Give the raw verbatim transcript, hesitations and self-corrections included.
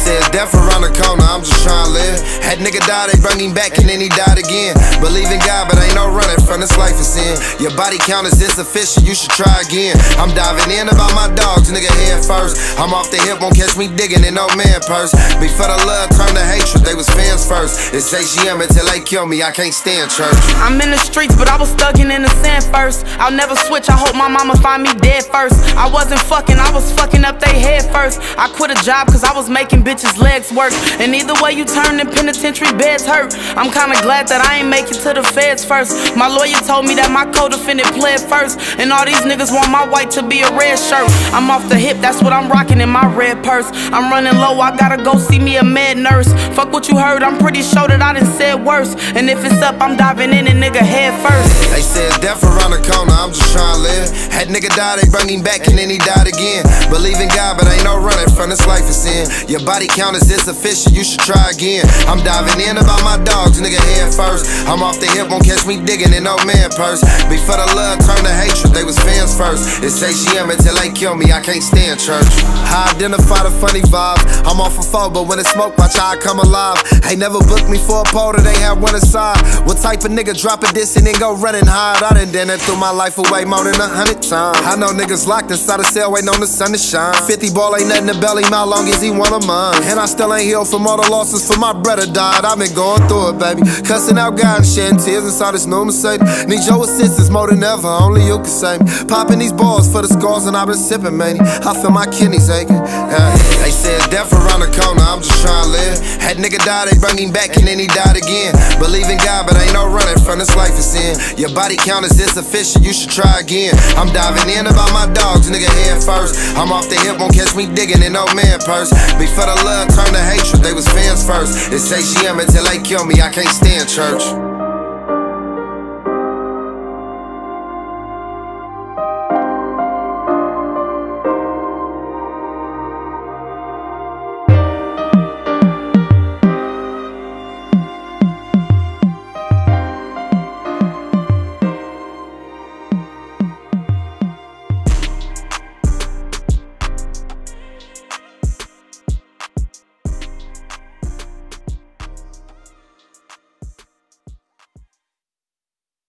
said death around the corner, I'm just trying to live. Had nigga die, they bring him back and then he died again. Believe in God, but ain't no running from this life of sin. Your body count is insufficient, you should try again. I'm diving in about my dogs, nigga head first. I'm off the hip, won't catch me digging in no man purse. Before the love turned to hatred, they was fans first. It's H G M until they kill me, I can't stand church. I'm in the streets, but I was thugging in the sand first. I'll never switch, I hope my mama find me dead first. I wasn't fucking, I was fucking up they head first. I quit a job cause I was making bitches' legs work. And either way you turn, the penitentiary beds hurt. I'm kinda glad that I ain't make it to the feds first. My lawyer told me that my co-defendant pled first. And all these niggas want my white to be a red shirt. I'm off the hip, that's what I'm rocking in my red purse. I'm running low, I gotta go see me a med nurse. Fuck what you heard, I'm pretty sure that I done said worse. And if it's up, I'm diving in and nigga head first. They said death around the corner, I'm just trying to live. Had nigga die, they bring him back and then he died again. Believe in God, but ain't no running from this life of sin. Your body count is insufficient, you should try again. I'm diving in about my dogs, nigga head first. I'm off the hip, won't catch me digging in no man purse. Before the love turned to hatred, they was fans first. It's H G M until they kill me, I can't stand church. I identify the funny vibe, I'm off a foe, but when it's smoke, watch how I come alive. Ain't never booked me for a pole that ain't have one aside. What type of nigga drop a diss and then go run and hide? I done done that through my life away more than a hundred times. I know niggas locked inside a cell waiting on the sun to shine. Fifty ball ain't nothing to belly, how long is he one of mine? And I still ain't healed from all the losses for my brother died. I've been going through it, baby, cussing out God and shedding tears inside this new Mercedes. Need your assistance more than ever, only you can save me. Popping these balls for the scars and I've been sipping, man. I feel my kidneys aching. Yeah. They said death around the corner, I'm just trying to live. Had nigga die, they bring him back and then he died again. Believe in God, but ain't no running from this life of sin. Your body count is insufficient, you should try again. I'm diving in about my dogs, nigga head first. I'm off the hip, won't catch me digging in no man purse. Before the love turned to hatred, they was fans first. It's H G M until they kill me, I can't stand church.